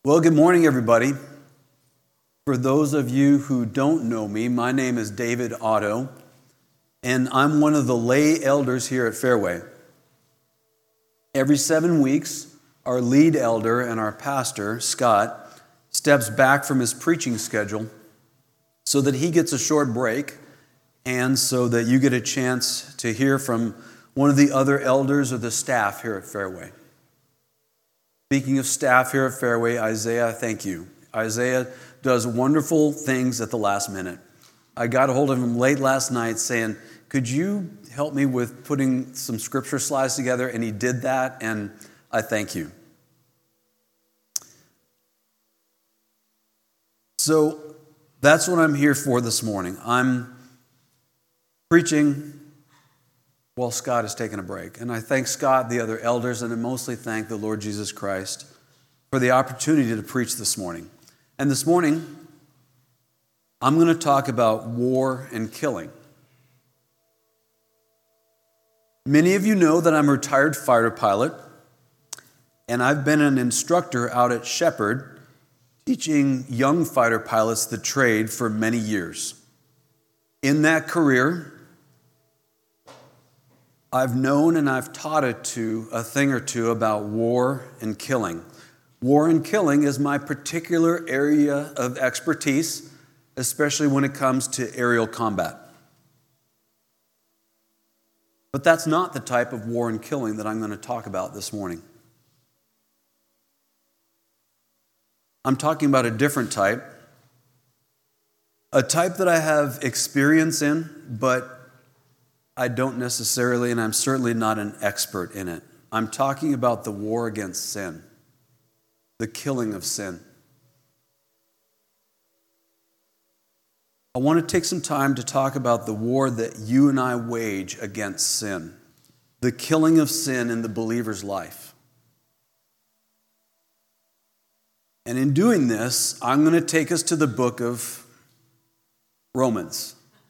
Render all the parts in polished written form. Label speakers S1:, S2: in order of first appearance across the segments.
S1: Well, good morning, everybody. For those of you who don't know me, my name is David Otto, and I'm one of the lay elders here at Fairway. Every 7 weeks, our lead elder and our pastor, Scott, steps back from his preaching schedule so that he gets a short break and so that you get a chance to hear from one of the other elders or the staff here at Fairway. Speaking of staff here at Fairway, Isaiah, thank you. Isaiah does wonderful things at the last minute. I got a hold of him late last night saying, could you help me with putting some scripture slides together? And he did that, and I thank you. So that's what I'm here for this morning. I'm preaching while Scott is taking a break. And I thank Scott, the other elders, and I mostly thank the Lord Jesus Christ for the opportunity to preach this morning. And this morning, I'm going to talk about war and killing. Many of you know that I'm a retired fighter pilot, and I've been an instructor out at Shepherd, teaching young fighter pilots the trade for many years. In that career, I've known and I've taught a thing or two about war and killing. War and killing is my particular area of expertise, especially when it comes to aerial combat. But that's not the type of war and killing that I'm going to talk about this morning. I'm talking about a different type, a type that I have experience in, but I don't necessarily, and I'm certainly not an expert in it. I'm talking about the war against sin, the killing of sin. I want to take some time to talk about the war that you and I wage against sin, the killing of sin in the believer's life. And in doing this, I'm going to take us to the book of Romans.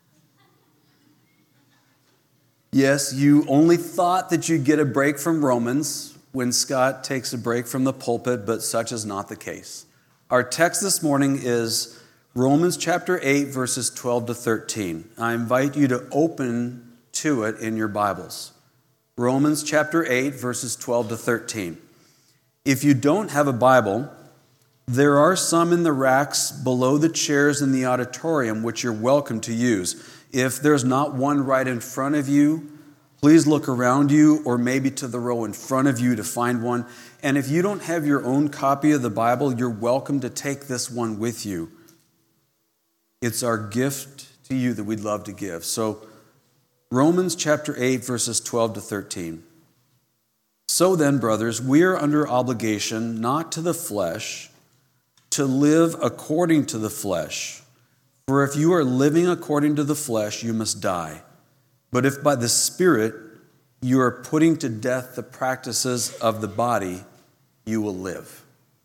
S1: Yes, you only thought that you'd get a break from Romans when Scott takes a break from the pulpit, but such is not the case. Our text this morning is Romans chapter 8, verses 12 to 13. I invite you to open to it in your Bibles. Romans chapter 8, verses 12 to 13. If you don't have a Bible, there are some in the racks below the chairs in the auditorium which you're welcome to use. If there's not one right in front of you, please look around you or maybe to the row in front of you to find one. And if you don't have your own copy of the Bible, you're welcome to take this one with you. It's our gift to you that we'd love to give. So, Romans chapter 8, verses 12 to 13. So then, brothers, we are under obligation, not to the flesh, to live according to the flesh. For if you are living according to the flesh, you must die. But if by the Spirit you are putting to death the practices of the body, you will live.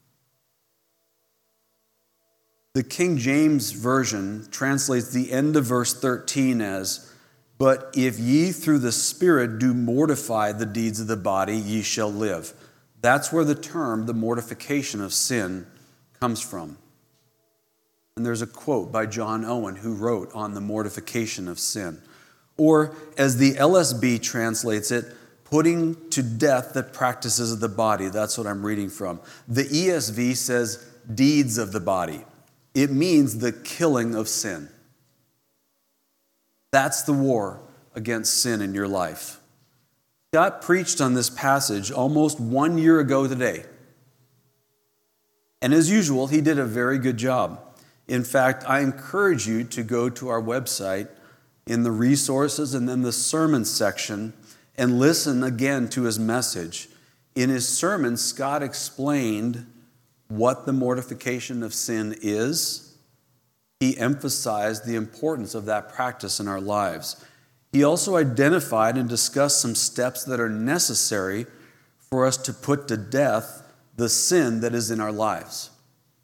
S1: The King James Version translates the end of verse 13 as, but if ye through the Spirit do mortify the deeds of the body, ye shall live. That's where the term, the mortification of sin, comes from. And there's a quote by John Owen who wrote on the mortification of sin. Or, as the LSB translates it, putting to death the practices of the body. That's what I'm reading from. The ESV says deeds of the body. It means the killing of sin. That's the war against sin in your life. Scott preached on this passage almost 1 year ago today. And as usual, he did a very good job. In fact, I encourage you to go to our website in the resources and then the sermon section and listen again to his message. In his sermon, Scott explained what the mortification of sin is. He emphasized the importance of that practice in our lives. He also identified and discussed some steps that are necessary for us to put to death the sin that is in our lives.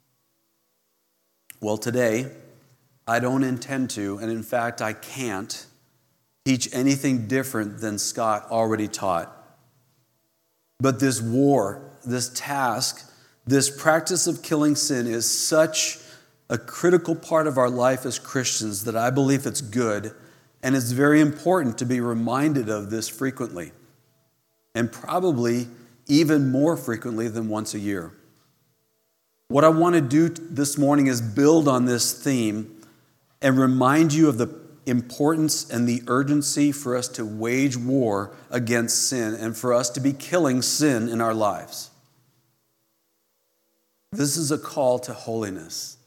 S1: Well, today, I don't intend to, and in fact, I can't teach anything different than Scott already taught. But this war, this task This practice of killing sin is such a critical part of our life as Christians that I believe it's good, and it's very important to be reminded of this frequently, and probably even more frequently than once a year. What I want to do this morning is build on this theme and remind you of the importance and the urgency for us to wage war against sin and for us to be killing sin in our lives. This is a call to holiness.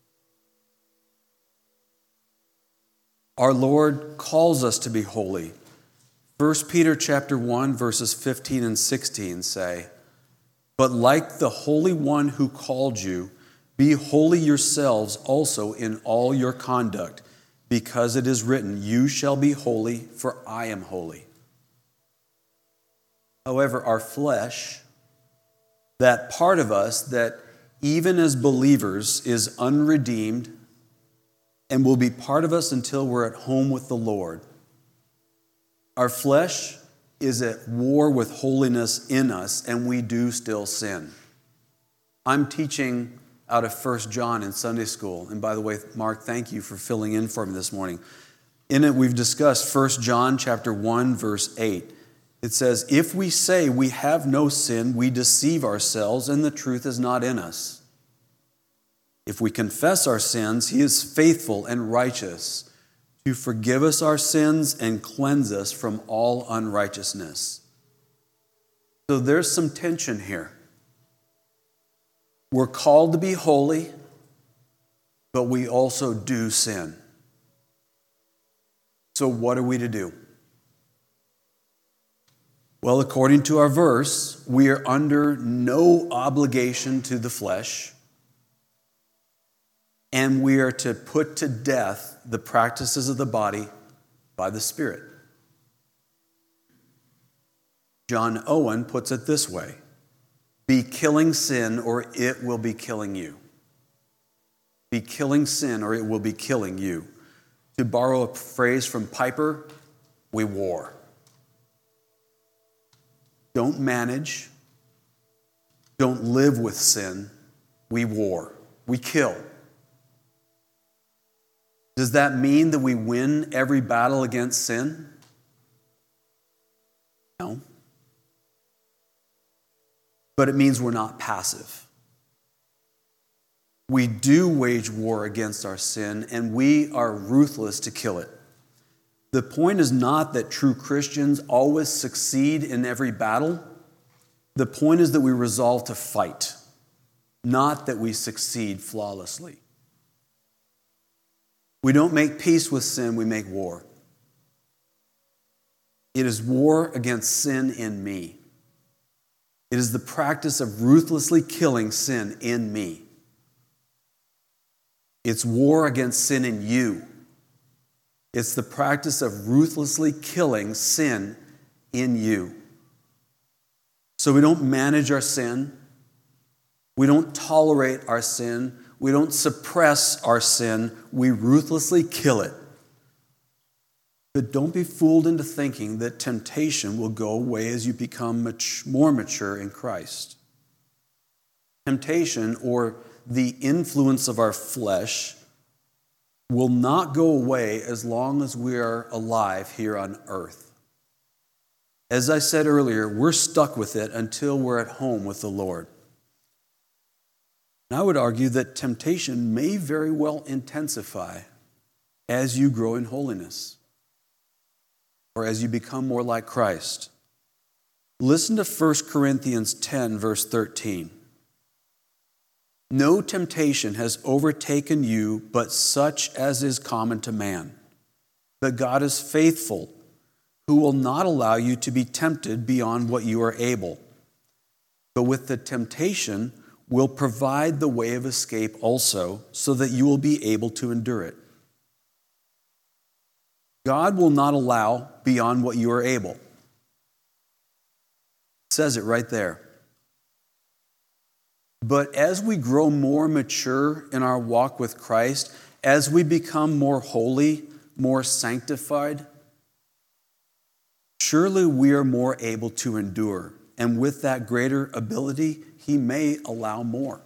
S1: Our Lord calls us to be holy. 1 Peter chapter 1, verses 15 and 16 say, "But like the Holy One who called you, be holy yourselves also in all your conduct, because it is written, 'You shall be holy, for I am holy.'" However, our flesh, that part of us that even as believers is unredeemed and will be part of us until we're at home with the Lord, our flesh is at war with holiness in us, and we do still sin. I'm teaching out of 1 John in Sunday school. And by the way, Mark, thank you for filling in for me this morning. In it, we've discussed 1 John chapter 1, verse 8. It says, "If we say we have no sin, we deceive ourselves, and the truth is not in us. If we confess our sins, he is faithful and righteous to forgive us our sins and cleanse us from all unrighteousness." So there's some tension here. We're called to be holy, but we also do sin. So what are we to do? Well, according to our verse, we are under no obligation to the flesh, and we are to put to death the practices of the body by the Spirit. John Owen puts it this way: "Be killing sin, or it will be killing you." Be killing sin, or it will be killing you. To borrow a phrase from Piper, we war. Don't manage. Don't live with sin. We war. We kill. Does that mean that we win every battle against sin? No. But it means we're not passive. We do wage war against our sin, and we are ruthless to kill it. The point is not that true Christians always succeed in every battle. The point is that we resolve to fight, not that we succeed flawlessly. We don't make peace with sin, we make war. It is war against sin in me. It is the practice of ruthlessly killing sin in me. It's war against sin in you. It's the practice of ruthlessly killing sin in you. So we don't manage our sin. We don't tolerate our sin. We don't suppress our sin. We ruthlessly kill it. But don't be fooled into thinking that temptation will go away as you become more mature in Christ. Temptation, or the influence of our flesh, will not go away as long as we are alive here on earth. As I said earlier, we're stuck with it until we're at home with the Lord. And I would argue that temptation may very well intensify as you grow in holiness, or as you become more like Christ. Listen to 1 Corinthians 10, verse 13. "No temptation has overtaken you but such as is common to man. But God is faithful, who will not allow you to be tempted beyond what you are able, but with the temptation will provide the way of escape also, so that you will be able to endure it." God will not allow beyond what you are able. It says it right there. But as we grow more mature in our walk with Christ, as we become more holy, more sanctified, surely we are more able to endure And with that greater ability, he may allow more.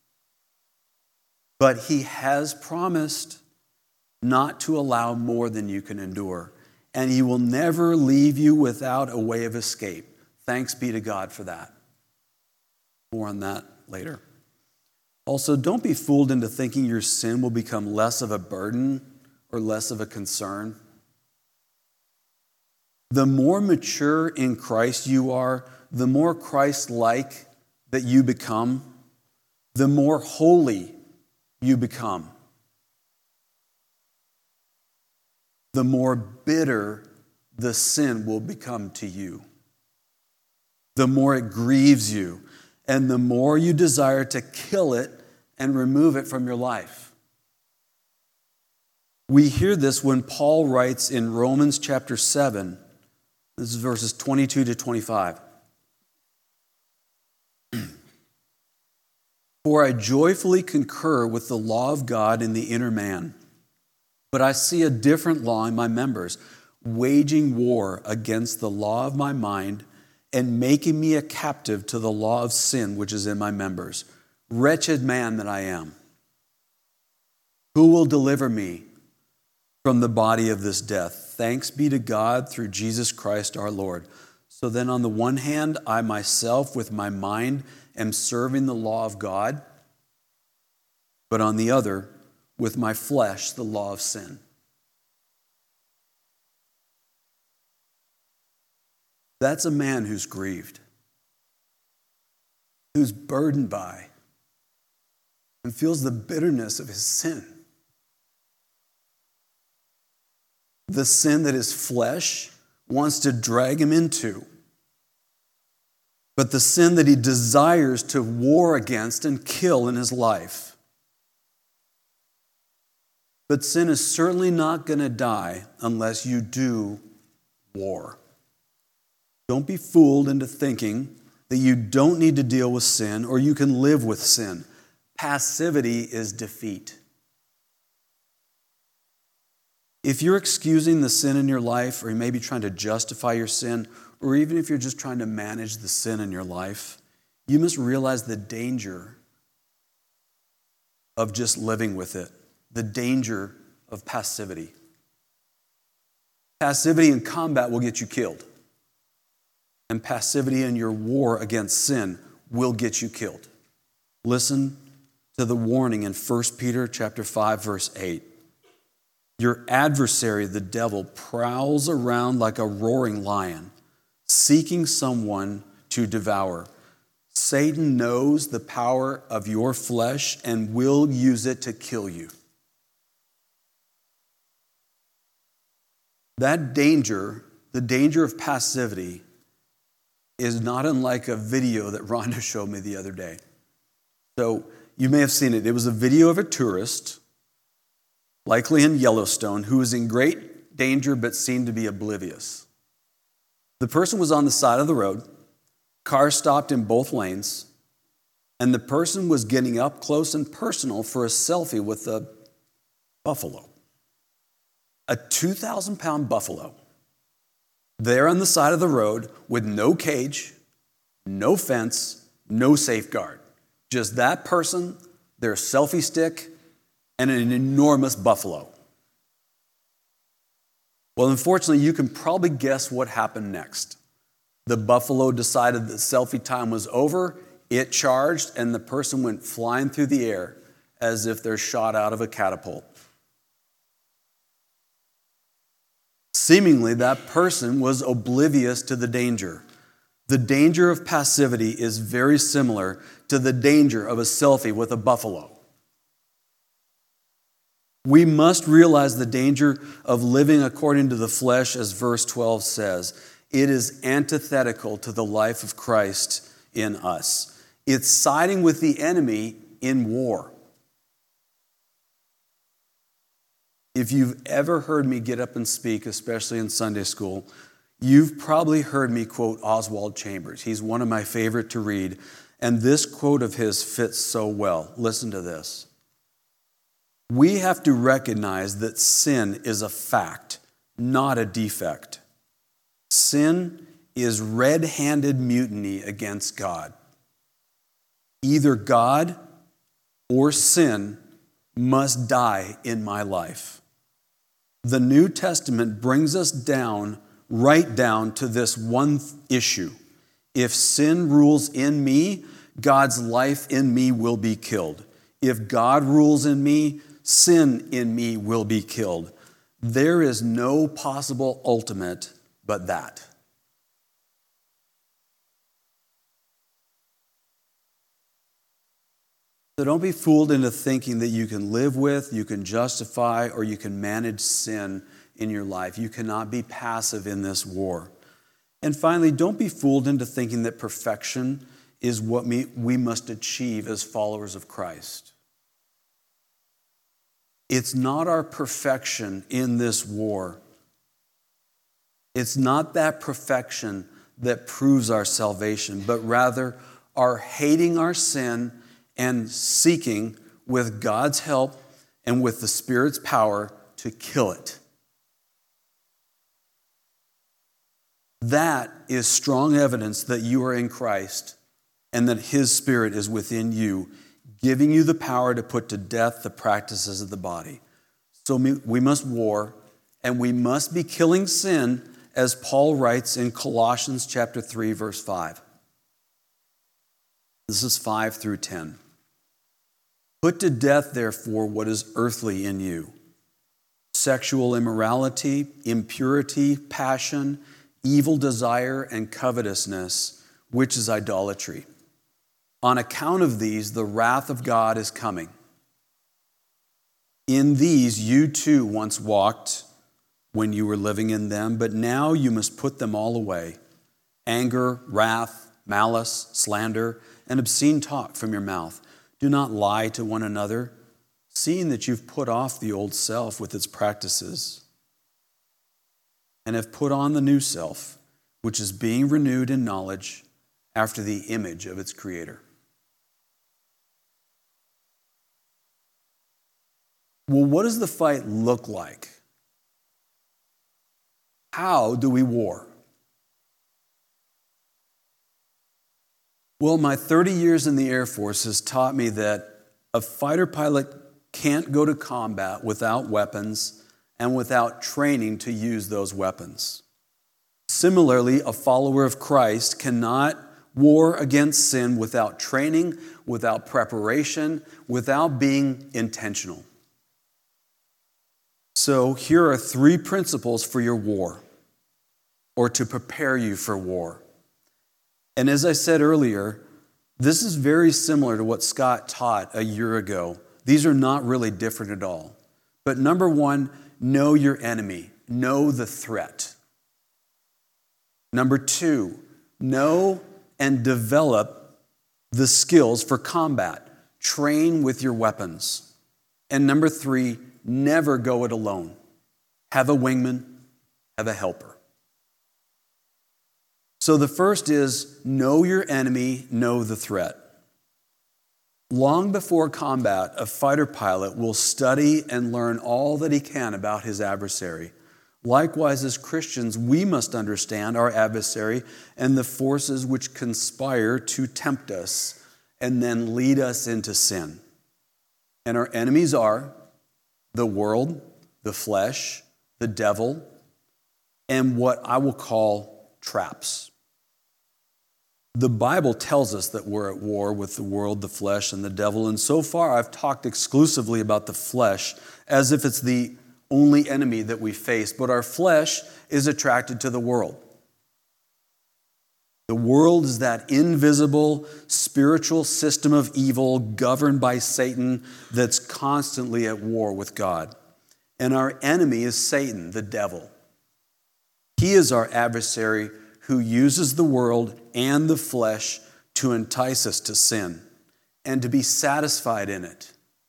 S1: But he has promised not to allow more than you can endure. And he will never leave you without a way of escape. Thanks be to God for that. More on that later. Also, don't be fooled into thinking your sin will become less of a burden or less of a concern. The more mature in Christ you are, the more Christ-like that you become, the more holy you become. The more bitter the sin will become to you. The more it grieves you, and the more you desire to kill it and remove it from your life. We hear this when Paul writes in Romans chapter 7, this is verses 22 to 25. For I joyfully concur with the law of God in the inner man, but I see a different law in my members, waging war against the law of my mind and making me a captive to the law of sin which is in my members. Wretched man that I am, who will deliver me from the body of this death? Thanks be to God through Jesus Christ our Lord. So then on the one hand, I myself with my mind am serving the law of God, but on the other, with my flesh, the law of sin. That's a man who's grieved, who's burdened by, and feels the bitterness of his sin. The sin that his flesh wants to drag him into, but the sin that he desires to war against and kill in his life. But sin is certainly not going to die unless you do war. Don't be fooled into thinking that you don't need to deal with sin or you can live with sin. Passivity is defeat. If you're excusing the sin in your life, or you may be trying to justify your sin, or even if you're just trying to manage the sin in your life, you must realize the danger of just living with it, the danger of passivity. Passivity in combat will get you killed. And passivity in your war against sin will get you killed. Listen to the warning in 1 Peter chapter 5, verse 8. Your adversary, the devil, prowls around like a roaring lion, seeking someone to devour. Satan knows the power of your flesh and will use it to kill you. That danger, the danger of passivity, is not unlike a video that Rhonda showed me the other day. So you may have seen it. It was a video of a tourist, likely in Yellowstone, who was in great danger but seemed to be oblivious. The person was on the side of the road, cars stopped in both lanes, and the person was getting up close and personal for a selfie with a buffalo. A 2,000-pound buffalo there on the side of the road with no cage, no fence, no safeguard. Just that person, their selfie stick, and an enormous buffalo. Well, unfortunately, you can probably guess what happened next. The buffalo decided that selfie time was over, it charged, and the person went flying through the air as if they're shot out of a catapult. Seemingly, that person was oblivious to the danger. The danger of passivity is very similar to the danger of a selfie with a buffalo. We must realize the danger of living according to the flesh, as verse 12 says. It is antithetical to the life of Christ in us. It's siding with the enemy in war. If you've ever heard me get up and speak, especially in Sunday school, you've probably heard me quote Oswald Chambers. He's one of my favorite to read, and this quote of his fits so well. Listen to this. We have to recognize that sin is a fact, not a defect. Sin is red-handed mutiny against God. Either God or sin must die in my life. The New Testament brings us right down to this one issue. If sin rules in me, God's life in me will be killed. If God rules in me, sin in me will be killed. There is no possible ultimate but that. So don't be fooled into thinking that you can live with, you can justify, or you can manage sin in your life. You cannot be passive in this war. And finally, don't be fooled into thinking that perfection is what we must achieve as followers of Christ. It's not our perfection in this war. It's not that perfection that proves our salvation, but rather our hating our sin and seeking, with God's help and with the Spirit's power, to kill it. That is strong evidence that you are in Christ and that His Spirit is within you, giving you the power to put to death the practices of the body. So we must war, and we must be killing sin, as Paul writes in Colossians chapter 3, verse 5. This is 5 through 10. Put to death, therefore, what is earthly in you: sexual immorality, impurity, passion, evil desire, and covetousness, which is idolatry. On account of these, the wrath of God is coming. In these you too once walked when you were living in them, but now you must put them all away: anger, wrath, malice, slander, and obscene talk from your mouth. Do not lie to one another, seeing that you've put off the old self with its practices, and have put on the new self, which is being renewed in knowledge after the image of its creator. Well, what does the fight look like? How do we war? Well, my 30 years in the Air Force has taught me that a fighter pilot can't go to combat without weapons and without training to use those weapons. Similarly, a follower of Christ cannot war against sin without training, without preparation, without being intentional. So here are 3 principles for your war, or to prepare you for war. And as I said earlier, this is very similar to what Scott taught a year ago. These are not really different at all. But number 1, know your enemy. Know the threat. Number 2, know and develop the skills for combat. Train with your weapons. And number 3, never go it alone. Have a wingman, have a helper. So the first is know your enemy, know the threat. Long before combat, a fighter pilot will study and learn all that he can about his adversary. Likewise, as Christians, we must understand our adversary and the forces which conspire to tempt us and then lead us into sin. And our enemies are the world, the flesh, the devil, and what I will call traps. The Bible tells us that we're at war with the world, the flesh, and the devil. And so far, I've talked exclusively about the flesh as if it's the only enemy that we face. But our flesh is attracted to the world. The world is that invisible spiritual system of evil governed by Satan that's constantly at war with God. And our enemy is Satan, the devil. He is our adversary who uses the world and the flesh to entice us to sin and to be satisfied in it,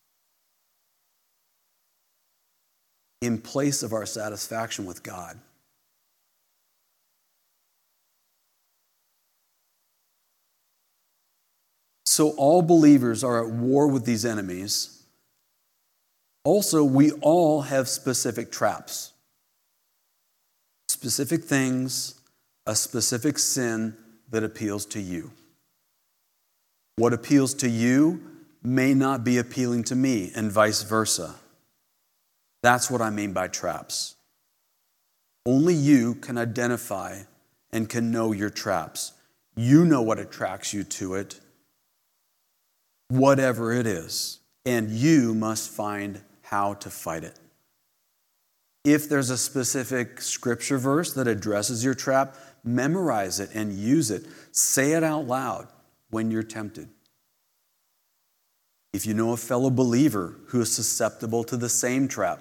S1: in place of our satisfaction with God. So all believers are at war with these enemies. Also, we all have specific traps, specific things a specific sin that appeals to you. What appeals to you may not be appealing to me, and vice versa. That's what I mean by traps. Only you can identify and can know your traps. You know what attracts you to it, whatever it is, and you must find how to fight it. If there's a specific scripture verse that addresses your trap, memorize it and use it. Say it out loud when you're tempted. If you know a fellow believer who is susceptible to the same trap,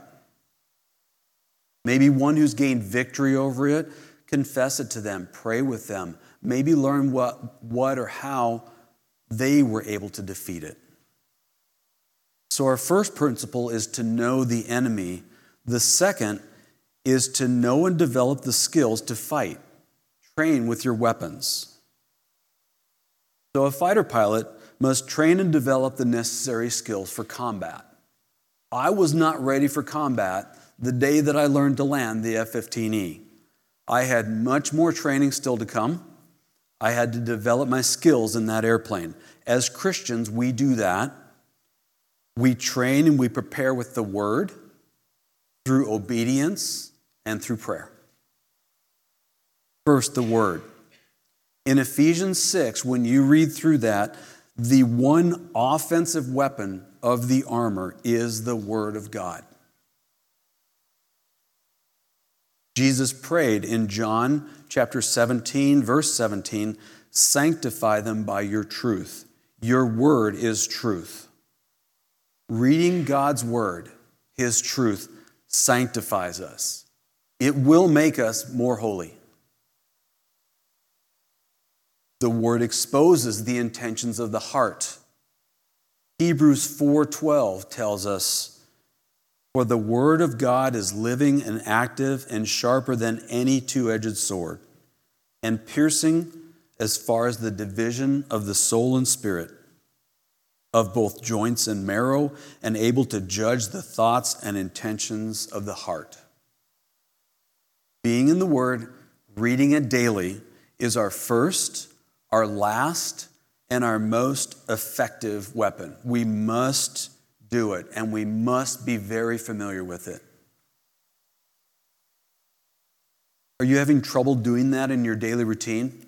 S1: maybe one who's gained victory over it, confess it to them, pray with them, maybe learn what or how they were able to defeat it. So our first principle is to know the enemy. The second is to know and develop the skills to fight. Train with your weapons. So a fighter pilot must train and develop the necessary skills for combat. I was not ready for combat the day that I learned to land the F-15E. I had much more training still to come. I had to develop my skills in that airplane. As Christians, we do that. We train and we prepare with the Word, through obedience and through prayer. First, the Word. In Ephesians 6, when you read through that, the one offensive weapon of the armor is the Word of God. Jesus prayed in John chapter 17, verse 17, sanctify them by your truth. Your word is truth. Reading God's word, His truth, sanctifies us. It will make us more holy. The word exposes the intentions of the heart. Hebrews 4:12 tells us, for the word of God is living and active and sharper than any two-edged sword, and piercing as far as the division of the soul and spirit, of both joints and marrow, and able to judge the thoughts and intentions of the heart. Being in the Word, reading it daily, is our first, our last, and our most effective weapon. We must do it, and we must be very familiar with it. Are you having trouble doing that in your daily routine?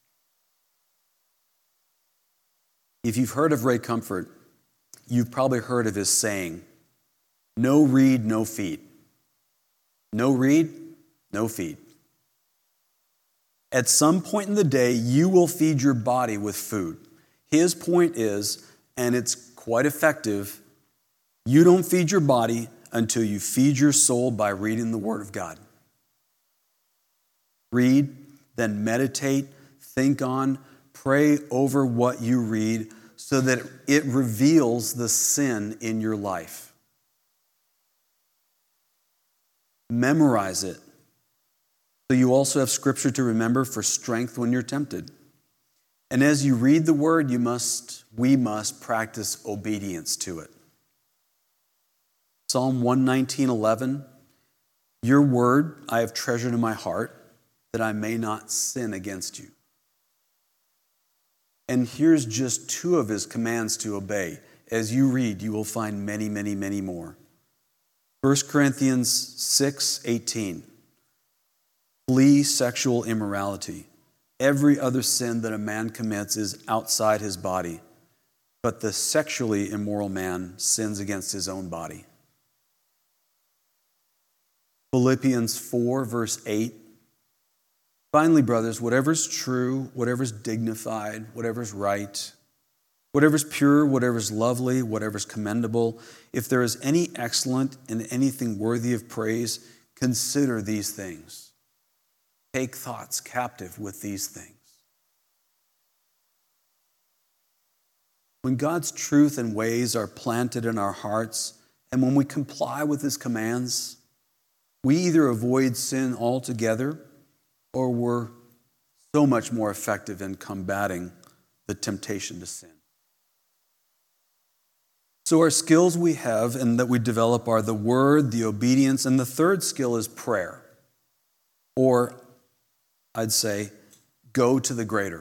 S1: If you've heard of Ray Comfort, you've probably heard of his saying, no read, no feed. No read, no feed. At some point in the day, you will feed your body with food. His point is, and it's quite effective, you don't feed your body until you feed your soul by reading the Word of God. Read, then meditate, think on, pray over what you read so that it reveals the sin in your life. Memorize it so you also have scripture to remember for strength when you're tempted. And as you read the Word, we must practice obedience to it. Psalm 119:11, your word I have treasured in my heart, that I may not sin against you. And here's just two of his commands to obey. As you read, you will find many, many, many more. 1 Corinthians 6:18, flee sexual immorality. Every other sin that a man commits is outside his body, but the sexually immoral man sins against his own body. Philippians 4, verse 8. Finally, brothers, whatever's true, whatever's dignified, whatever's right, whatever's pure, whatever's lovely, whatever's commendable, if there is any excellent and anything worthy of praise, consider these things. Take thoughts captive with these things. When God's truth and ways are planted in our hearts, and when we comply with His commands, we either avoid sin altogether or we're so much more effective in combating the temptation to sin. So our skills we have and that we develop are the Word, the obedience, and the third skill is prayer. Or I'd say, go to the greater.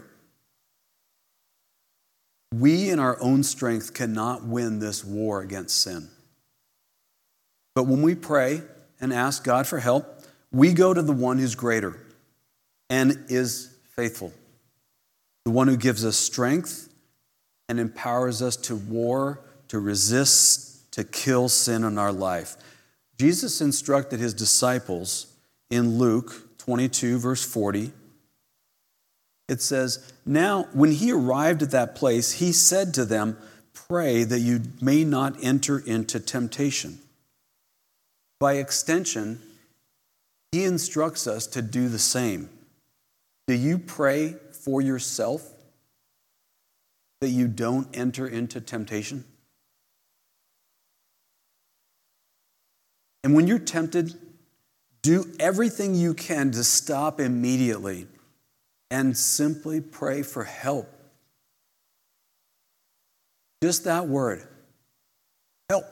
S1: We in our own strength cannot win this war against sin. But when we pray and ask God for help, we go to the one who's greater and is faithful, the one who gives us strength and empowers us to war, to resist, to kill sin in our life. Jesus instructed his disciples in Luke 22, verse 40. It says, "Now, when he arrived at that place, he said to them, 'Pray that you may not enter into temptation.'" By extension, he instructs us to do the same. Do you pray for yourself that you don't enter into temptation? And when you're tempted, do everything you can to stop immediately and simply pray for help. Just that word, help.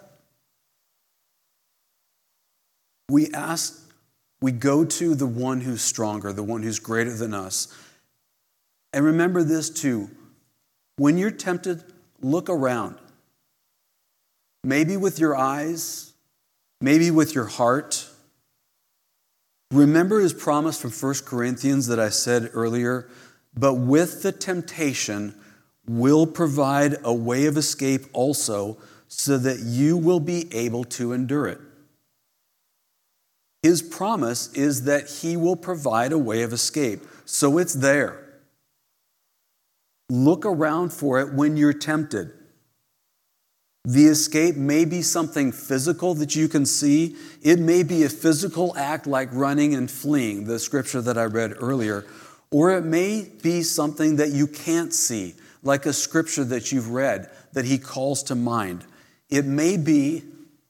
S1: We go to the one who's stronger, the one who's greater than us. And remember this too. When you're tempted, look around. Maybe with your eyes, maybe with your heart. Remember his promise from 1 Corinthians that I said earlier, but with the temptation will provide a way of escape also, so that you will be able to endure it. His promise is that he will provide a way of escape, so it's there. Look around for it when you're tempted. The escape may be something physical that you can see. It may be a physical act like running and fleeing, the scripture that I read earlier. Or it may be something that you can't see, like a scripture that you've read that he calls to mind. It may be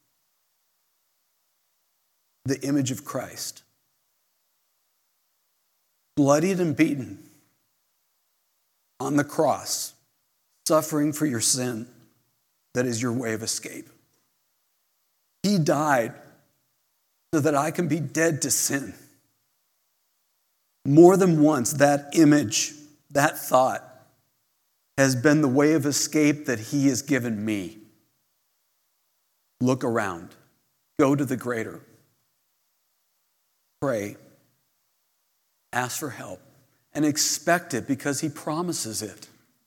S1: the image of Christ, bloodied and beaten on the cross, suffering for your sin. That is your way of escape. He died so that I can be dead to sin. More than once, that image, that thought, has been the way of escape that he has given me. Look around. Go to the greater. Pray. Ask for help. And expect it because he promises it.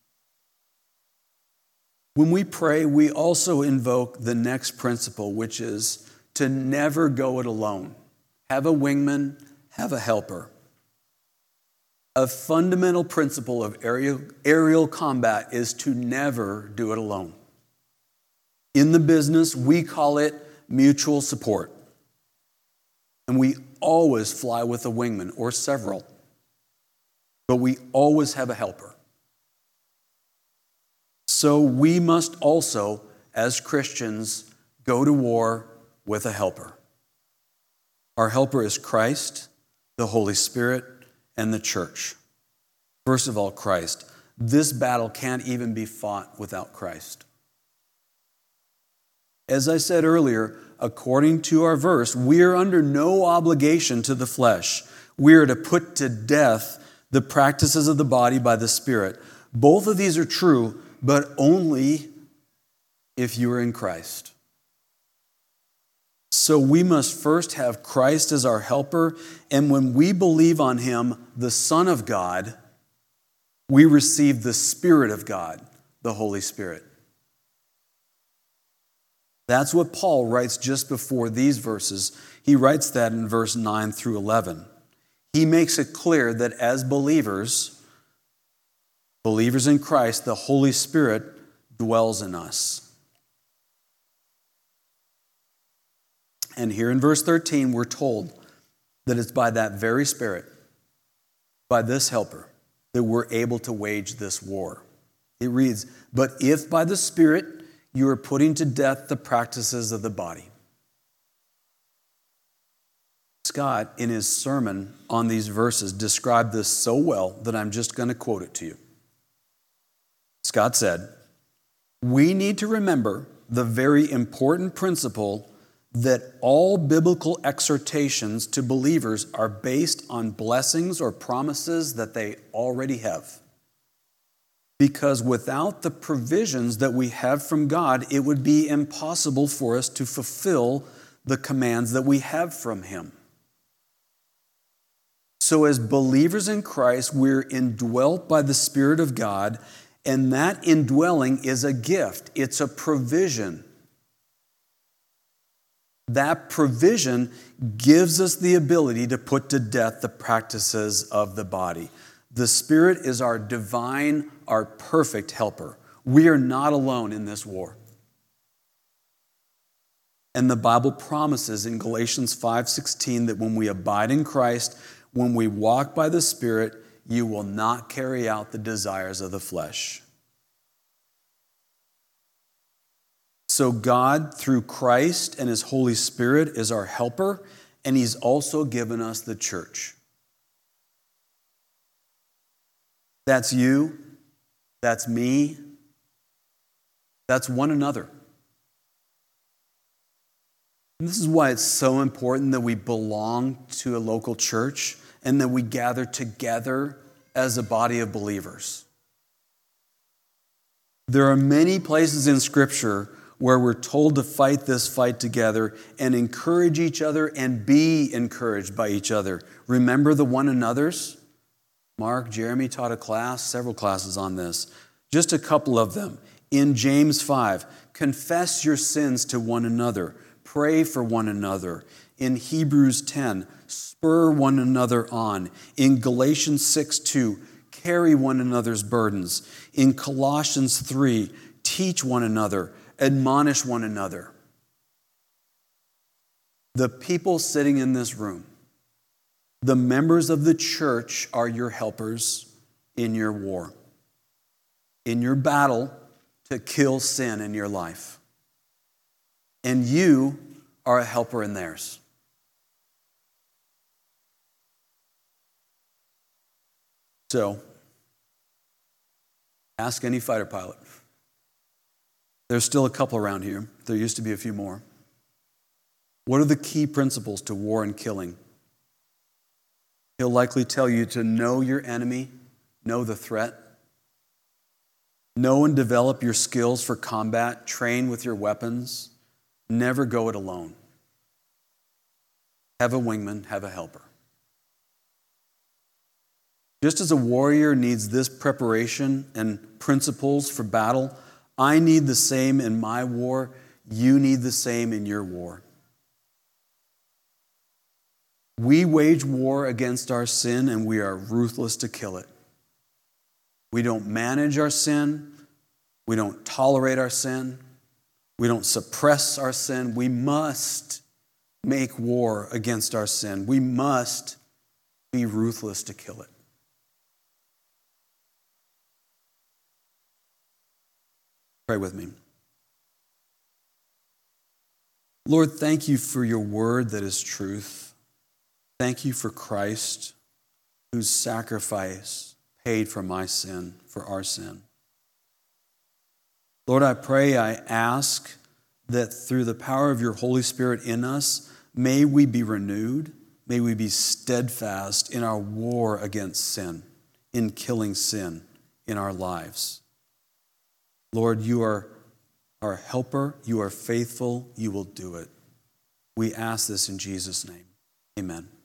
S1: When we pray, we also invoke the next principle, which is to never go it alone. Have a wingman, have a helper. A fundamental principle of aerial combat is to never do it alone. In the business, we call it mutual support. And we always fly with a wingman or several. But we always have a helper. So we must also, as Christians, go to war with a helper. Our helper is Christ, the Holy Spirit, and the church. First of all, Christ. This battle can't even be fought without Christ. As I said earlier, according to our verse, we are under no obligation to the flesh. We are to put to death the practices of the body by the Spirit. Both of these are true, but only if you are in Christ. So we must first have Christ as our helper, and when we believe on him, the Son of God, we receive the Spirit of God, the Holy Spirit. That's what Paul writes just before these verses. He writes that in verse 9 through 11. He makes it clear that as believers in Christ, the Holy Spirit dwells in us. And here in verse 13, we're told that it's by that very Spirit, by this helper, that we're able to wage this war. It reads, "But if by the Spirit you are putting to death the practices of the body." Scott, in his sermon on these verses, described this so well that I'm just going to quote it to you. Scott said, "We need to remember the very important principle that all biblical exhortations to believers are based on blessings or promises that they already have. Because without the provisions that we have from God, it would be impossible for us to fulfill the commands that we have from Him. So as believers in Christ, we're indwelt by the Spirit of God, and that indwelling is a gift. It's a provision. That provision gives us the ability to put to death the practices of the body. The Spirit is our divine, our perfect helper. We are not alone in this war. And the Bible promises in Galatians 5:16 that when we abide in Christ, when we walk by the Spirit, you will not carry out the desires of the flesh. So God, through Christ and His Holy Spirit, is our helper, and He's also given us the church. That's you, that's me, that's one another. And this is why it's so important that we belong to a local church and that we gather together as a body of believers. There are many places in Scripture where we're told to fight this fight together and encourage each other and be encouraged by each other. Remember the one another's? Mark, Jeremy taught a class, several classes on this. Just a couple of them. In James 5, confess your sins to one another. Pray for one another. In Hebrews 10, spur one another on. In Galatians 6:2, carry one another's burdens. In Colossians 3, teach one another. Admonish one another. The people sitting in this room, the members of the church, are your helpers in your war, in your battle to kill sin in your life. And you are a helper in theirs. So, ask any fighter pilot. There's still a couple around here. There used to be a few more. What are the key principles to war and killing? He'll likely tell you to know your enemy, know the threat, know and develop your skills for combat, train with your weapons, never go it alone. Have a wingman, have a helper. Just as a warrior needs this preparation and principles for battle, I need the same in my war. You need the same in your war. We wage war against our sin, and we are ruthless to kill it. We don't manage our sin. We don't tolerate our sin. We don't suppress our sin. We must make war against our sin. We must be ruthless to kill it. Pray with me. Lord, thank you for your word that is truth. Thank you for Christ, whose sacrifice paid for my sin, for our sin. Lord, I pray, I ask that through the power of your Holy Spirit in us, may we be renewed, may we be steadfast in our war against sin, in killing sin in our lives. Lord, you are our helper, you are faithful, you will do it. We ask this in Jesus' name. Amen.